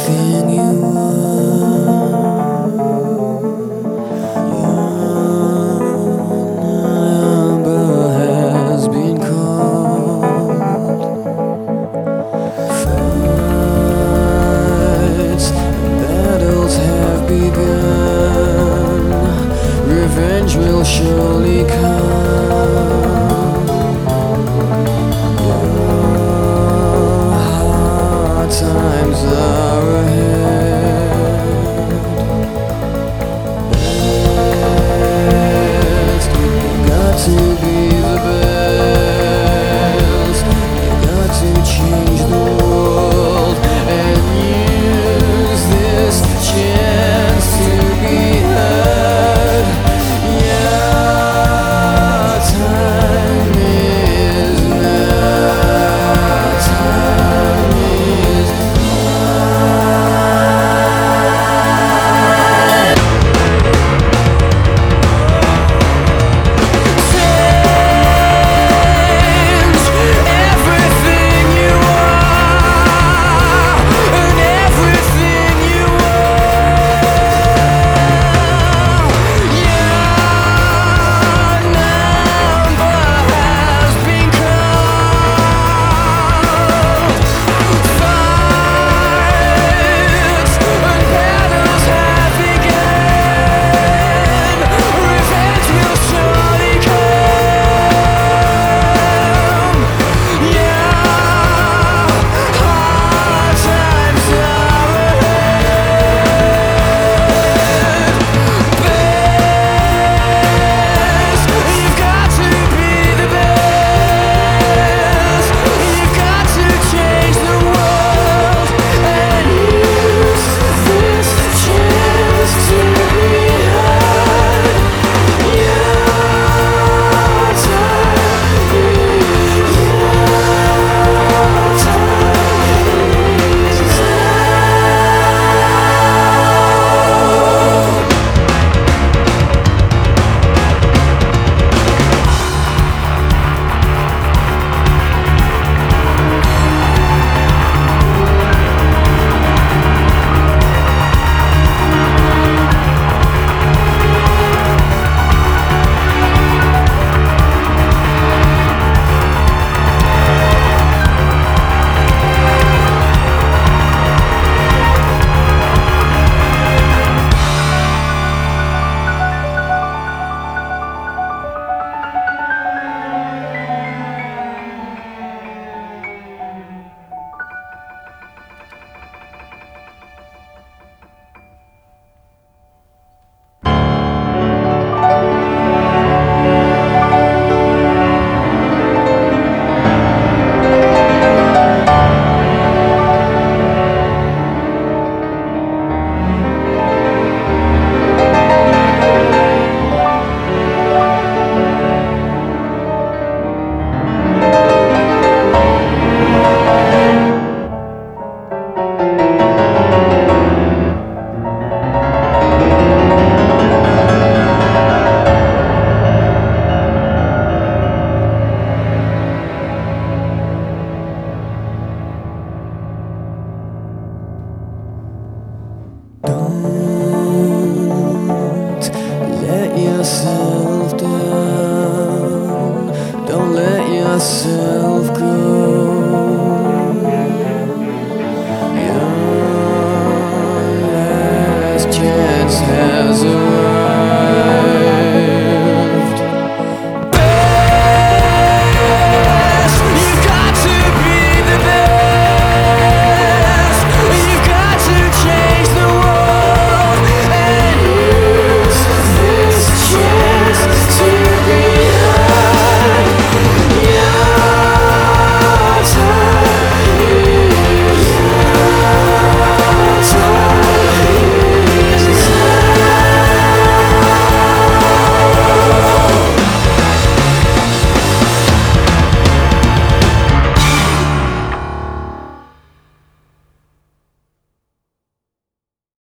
everything you want. Your number has been called. Fights and battles have begun. Revenge will surely come. Times are ahead. Best, you got to be the best. You got to change the world and use this chance to be heard. Yeah, time is now. Time is Don't let yourself down. Don't let yourself